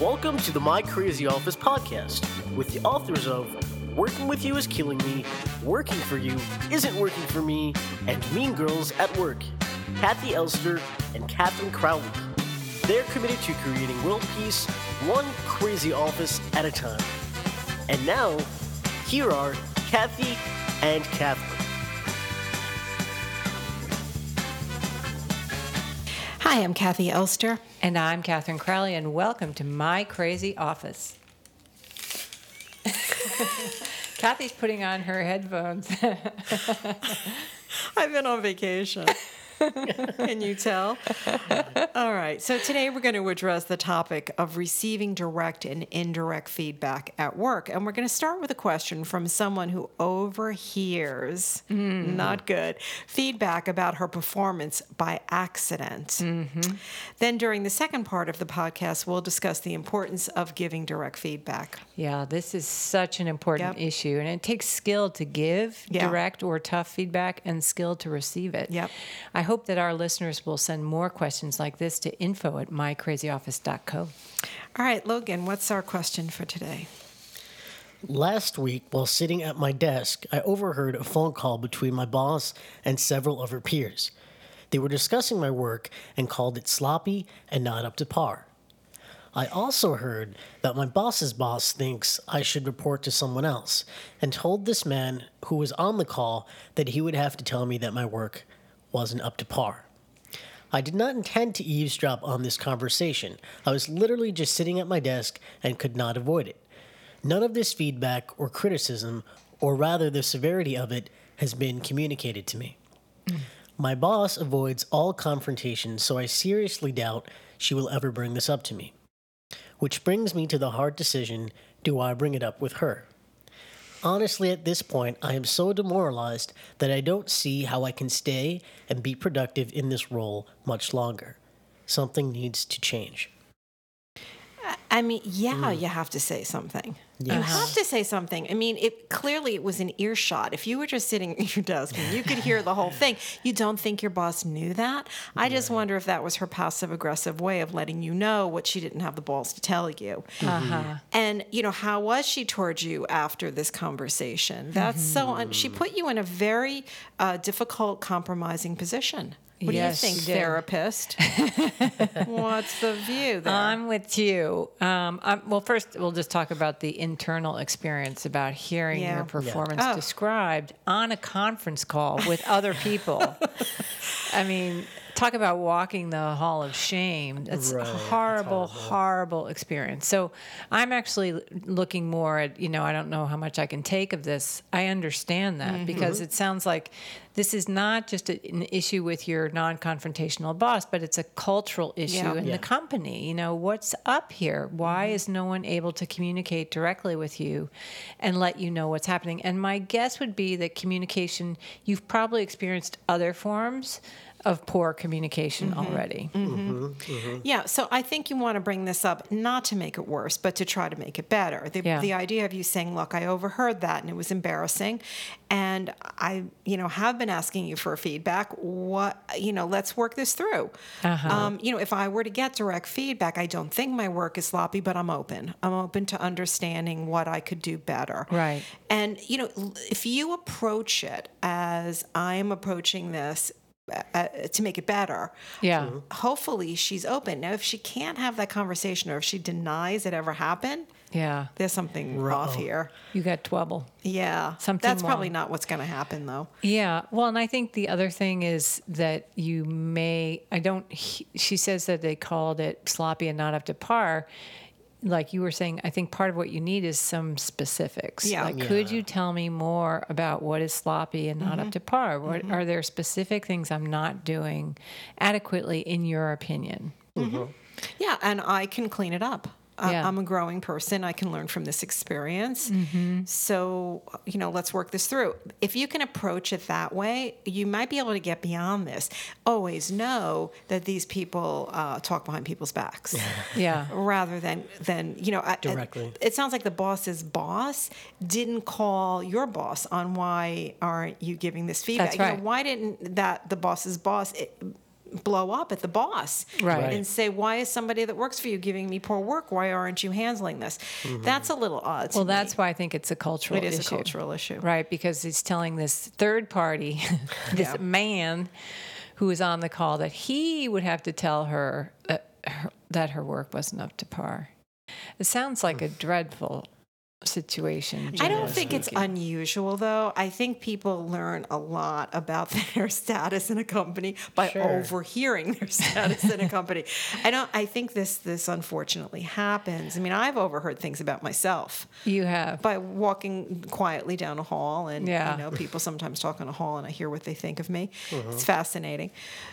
Welcome to the My Crazy Office podcast with the authors of Working With You Is Killing Me, Working For You Isn't Working For Me, and Mean Girls at Work, Kathy Elster and Catherine Crowley. They're committed to creating world peace one crazy office at a time. And now, here are Kathy and Catherine. Hi, I'm Kathy Elster. And I'm Catherine Crowley, and welcome to My Crazy Office. Kathy's putting on her headphones. I've been on vacation. Can you tell? All right. So today we're going to address the topic of receiving direct and indirect feedback at work. And we're going to start with a question from someone who overhears, not good, feedback about her performance by accident. Mm-hmm. Then during the second part of the podcast, we'll discuss the importance of giving direct feedback. Yeah, this is such an important issue. And it takes skill to give direct or tough feedback and skill to receive it. Yep. I hope that our listeners will send more questions like this to info@mycrazyoffice.co. All right, Logan, what's our question for today? Last week, while sitting at my desk, I overheard a phone call between my boss and several of her peers. They were discussing my work and called it sloppy and not up to par. I also heard that my boss's boss thinks I should report to someone else and told this man who was on the call that he would have to tell me that my work wasn't up to par. I did not intend to eavesdrop on this conversation. I was literally just sitting at my desk and could not avoid it. None of this feedback or criticism, or rather the severity of it, has been communicated to me. My boss avoids all confrontation, so I seriously doubt she will ever bring this up to me. Which brings me to the hard decision, do I bring it up with her? Honestly, at this point, I am so demoralized that I don't see how I can stay and be productive in this role much longer. Something needs to change. I mean, you have to say something. Yes. You have to say something. I mean, it was an earshot. If you were just sitting at your desk and you could hear the whole thing, you don't think your boss knew that? I just wonder if that was her passive-aggressive way of letting you know what she didn't have the balls to tell you. Uh-huh. And, how was she towards you after this conversation? That's she put you in a very difficult, compromising position. What do you think, therapist? What's the view there? I'm with you. Well, first, we'll just talk about the internal experience about hearing your performance described on a conference call with other people. I mean, talk about walking the hall of shame. That's a horrible experience. So I'm actually looking more at, I don't know how much I can take of this. I understand that because it sounds like this is not just an issue with your non-confrontational boss, but it's a cultural issue in the company. What's up here? Why is no one able to communicate directly with you and let you know what's happening? And my guess would be that communication, you've probably experienced other forms of poor communication already. Yeah, so I think you want to bring this up not to make it worse, but to try to make it better. The idea of you saying, look, I overheard that and it was embarrassing, and I, have been asking you for feedback. Let's work this through. If I were to get direct feedback, I don't think my work is sloppy, but I'm open. I'm open to understanding what I could do better. Right. And, if you approach it as I'm approaching this, to make it better. Yeah. Hopefully she's open. Now, if she can't have that conversation or if she denies it ever happened, there's something off here. You got trouble. Yeah. That's probably not what's going to happen, though. Yeah. Well, and I think the other thing is that she says that they called it sloppy and not up to par. Like you were saying, I think part of what you need is some specifics. Yeah. Could you tell me more about what is sloppy and not up to par? What are there specific things I'm not doing adequately in your opinion? Yeah, and I can clean it up. I'm a growing person. I can learn from this experience. So, let's work this through. If you can approach it that way, you might be able to get beyond this. Always know that these people talk behind people's backs. Rather than directly. It sounds like the boss's boss didn't call your boss on why aren't you giving this feedback. That's right. Why didn't the boss's boss blow up at the boss, Right. and say, why is somebody that works for you giving me poor work? Why aren't you handling this? That's a little odd to Well, me. that's why I think it's a cultural issue. It is a cultural issue. Right, because he's telling this third party, this man who is on the call, that he would have to tell her that her work wasn't up to par. It sounds like a dreadful situation. I don't think it's unusual, though. I think people learn a lot about their status in a company by overhearing their status in a company. I think this unfortunately happens. I mean, I've overheard things about myself. You have. By walking quietly down a hall, and people sometimes talk in a hall, and I hear what they think of me. It's fascinating.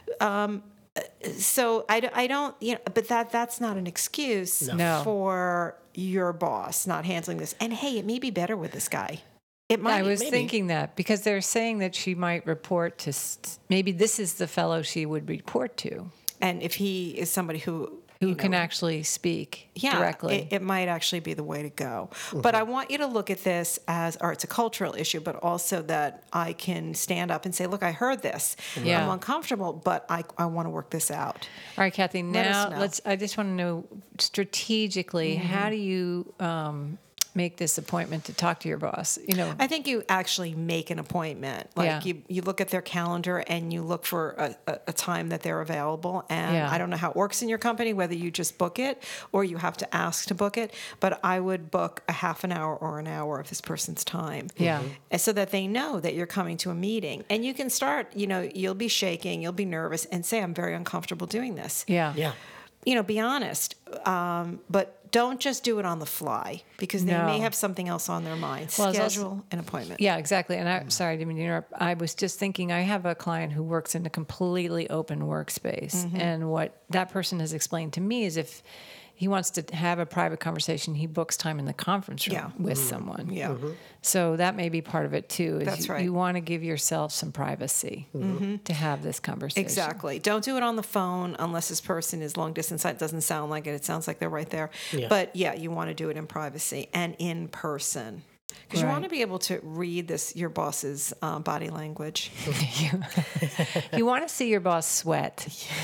So I don't, but that's not an excuse for your boss not handling this. And hey, it may be better with this guy. It might. I was thinking that because they're saying that she might report to, maybe this is the fellow she would report to. And if he is somebody who can actually speak directly. It might actually be the way to go. But I want you to look at this it's a cultural issue, but also that I can stand up and say, look, I heard this. Yeah. I'm uncomfortable, but I want to work this out. All right, Kathy, now I just want to know strategically, how do you make this appointment to talk to your boss? I think you actually make an appointment. Like you look at their calendar and you look for a time that they're available. And I don't know how it works in your company, whether you just book it or you have to ask to book it. But I would book a half an hour or an hour of this person's time. Yeah. So that they know that you're coming to a meeting. And you can start, you'll be shaking, you'll be nervous, and say, I'm very uncomfortable doing this. Yeah. Yeah. Be honest. But don't just do it on the fly, because they may have something else on their mind. Schedule an appointment. Yeah, exactly. And I'm sorry, I didn't mean to interrupt. I was just thinking, I have a client who works in a completely open workspace. And what that person has explained to me is if he wants to have a private conversation, he books time in the conference room with someone. Yeah. So that may be part of it too. Is That's right. You want to give yourself some privacy to have this conversation. Exactly. Don't do it on the phone unless this person is long distance. It doesn't sound like it. It sounds like they're right there. Yeah. But you want to do it in privacy and in person. Because you want to be able to read your boss's body language. You want to see your boss sweat.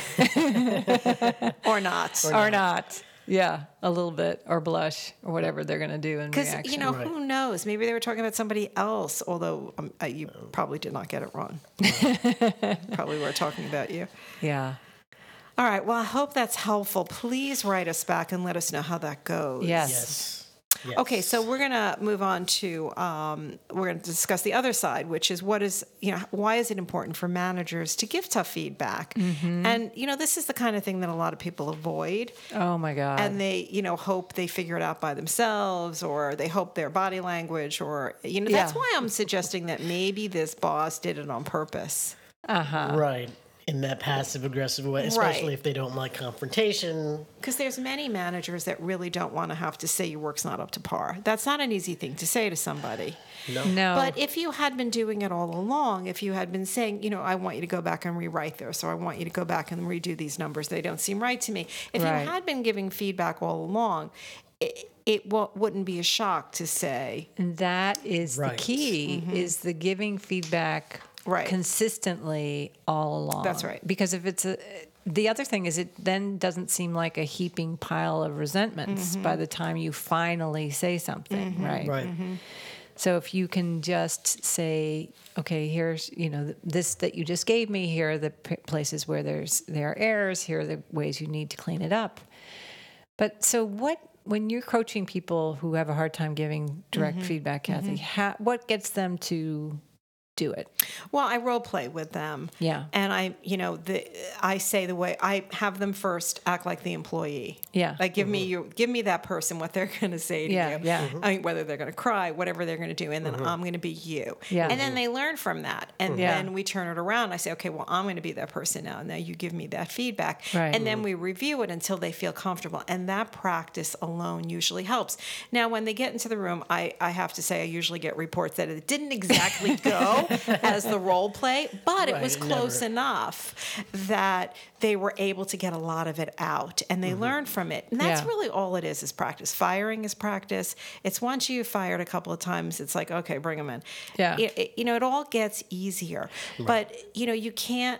Or not. Or not. Yeah, a little bit, or blush, or whatever they're going to do in reaction. Because, who knows? Maybe they were talking about somebody else, although you probably did not get it wrong. Probably were talking about you. Yeah. All right. Well, I hope that's helpful. Please write us back and let us know how that goes. Yes. Yes. Okay, so we're going to move on to we're going to discuss the other side, which is why is it important for managers to give tough feedback? And this is the kind of thing that a lot of people avoid. Oh my God! And they hope they figure it out by themselves, or they hope their body language, or that's why I'm suggesting that maybe this boss did it on purpose. Right. In that passive-aggressive way, especially if they don't like confrontation. Because there's many managers that really don't want to have to say your work's not up to par. That's not an easy thing to say to somebody. No. But if you had been doing it all along, if you had been saying, I want you to go back and rewrite this, or I want you to go back and redo these numbers, they don't seem right to me. If you had been giving feedback all along, it wouldn't be a shock to say. And that is the key, is the giving feedback consistently all along. That's right. Because if it's the other thing is, it then doesn't seem like a heaping pile of resentments by the time you finally say something, right? Right. So if you can just say, okay, here's, this that you just gave me, here are the places where there are errors, here are the ways you need to clean it up. But so when you're coaching people who have a hard time giving direct feedback, Kathy, what gets them to do it? Well, I role play with them. Yeah. And I say the way I have them first act like the employee. Yeah. Like give me that person, what they're going to say to you. Yeah. I mean, whether they're going to cry, whatever they're going to do, and then I'm going to be you. Yeah. And then they learn from that, and then we turn it around. I say, okay, well, I'm going to be that person now. Now you give me that feedback, and then we review it until they feel comfortable. And that practice alone usually helps. Now, when they get into the room, I have to say I usually get reports that it didn't exactly go as the role play, but it was close enough that they were able to get a lot of it out, and they learned from it. And that's really all it is practice. Firing is practice. It's once you've fired a couple of times, it's like, okay, bring them in. Yeah. It all gets easier. But, you can't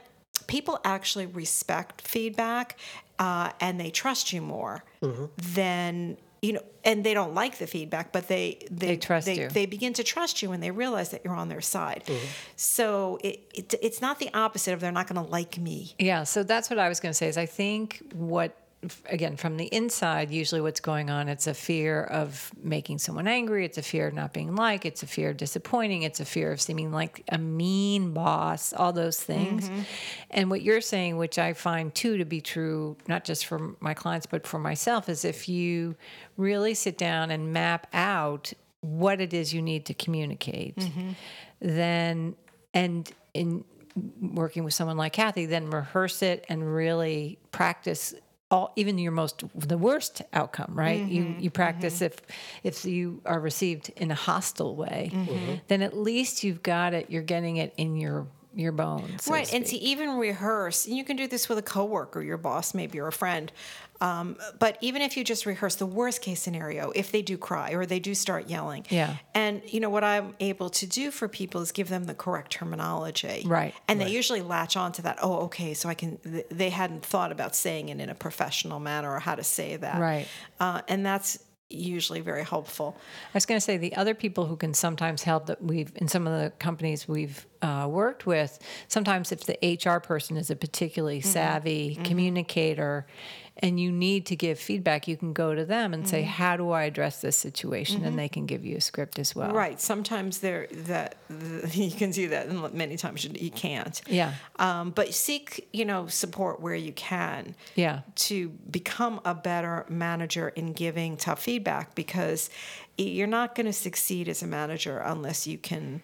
people actually respect feedback and they trust you more than, and they don't like the feedback, but they trust you. They begin to trust you when they realize that you're on their side. So it's not the opposite of they're not going to like me. Yeah, so that's what I was going to say is I think again, from the inside, usually what's going on, it's a fear of making someone angry. It's a fear of not being liked. It's a fear of disappointing. It's a fear of seeming like a mean boss, all those things. And what you're saying, which I find too to be true, not just for my clients, but for myself, is if you really sit down and map out what it is you need to communicate, then, and in working with someone like Kathy, then rehearse it and really practice even the worst outcome, right? You practice if you are received in a hostile way, then at least you've got it. You're getting it in your bones, right? And to even rehearse, and you can do this with a coworker, your boss, maybe, or a friend. But even if you just rehearse the worst case scenario, if they do cry or they do start yelling, and what I'm able to do for people is give them the correct terminology, right? And they usually latch on to that. Oh, okay, so they hadn't thought about saying it in a professional manner or how to say that, right? And that's usually very helpful. I was going to say the other people who can sometimes help that in some of the companies we've worked with, sometimes if the HR person is a particularly savvy communicator and you need to give feedback, you can go to them and say, how do I address this situation? And they can give you a script as well. Right. Sometimes you can do that, and many times you can't. Yeah. But seek, support where you can. Yeah. To become a better manager in giving tough feedback, because you're not going to succeed as a manager unless you can,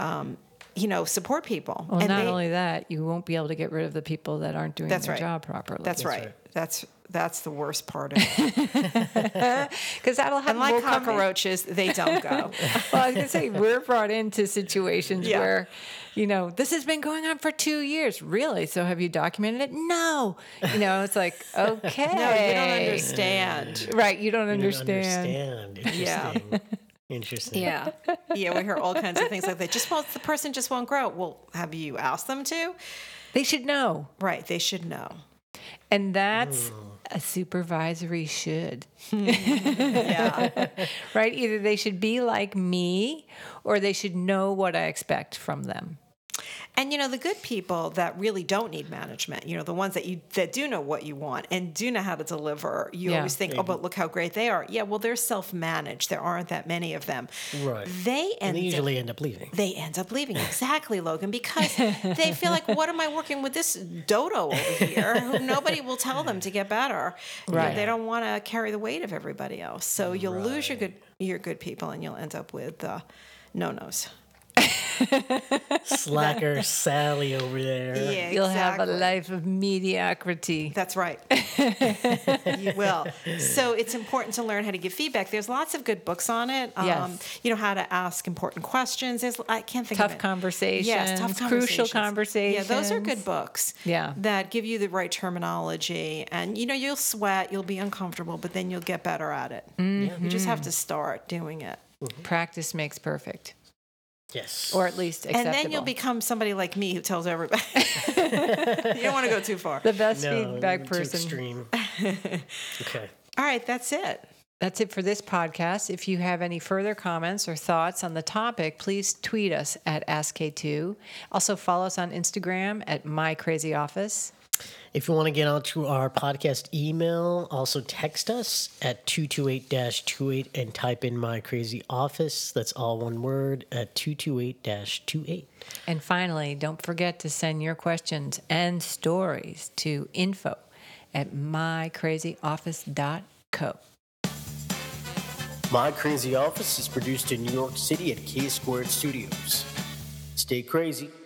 support people. Well, and not only that, you won't be able to get rid of the people that aren't doing their job properly. That's right. That's the worst part of it. Because that'll happen. And like cockroaches, they don't go. Well, I was going to say, we're brought into situations where, this has been going on for 2 years. Really? So have you documented it? No. It's like, okay. No, you don't understand. Right. You don't understand. Interesting. Interesting. Yeah. Yeah, we hear all kinds of things like that. The person just won't grow. Well, have you asked them to? They should know. Right. They should know. And that's a supervisory should. Yeah. Right? Either they should be like me or they should know what I expect from them. And, the good people that really don't need management, the ones that do know what you want and do know how to deliver, you always think, oh, but look how great they are. Yeah, well, they're self-managed. There aren't that many of them. Right. They usually end up leaving. They end up leaving. Exactly, Logan, because they feel like, what am I working with this dodo over here who nobody will tell them to get better. Right. They don't want to carry the weight of everybody else. So you'll lose your good people and you'll end up with no-nos. Slacker Sally over there. Yeah, exactly. You'll have a life of mediocrity. That's right. You will. So it's important to learn how to give feedback. There's lots of good books on it. Yes. How to ask important questions. I can't think tough of it. Conversations. Yes, tough conversations. Crucial conversations. Yeah, those are good books. Yeah. That give you the right terminology. And, you'll sweat, you'll be uncomfortable, but then you'll get better at it. Mm-hmm. You just have to start doing it. Mm-hmm. Practice makes perfect. Yes. Or at least acceptable. And then you'll become somebody like me who tells everybody. You don't want to go too far. The best feedback person. Too extreme. Okay. All right, that's it. That's it for this podcast. If you have any further comments or thoughts on the topic, please tweet us at AskK2. Also follow us on Instagram at MyCrazyOffice. If you want to get onto our podcast email, also text us at 228-28 and type in My Crazy Office. That's all one word at 228-28. And finally, don't forget to send your questions and stories to info@mycrazyoffice.co. My Crazy Office is produced in New York City at K Squared Studios. Stay crazy.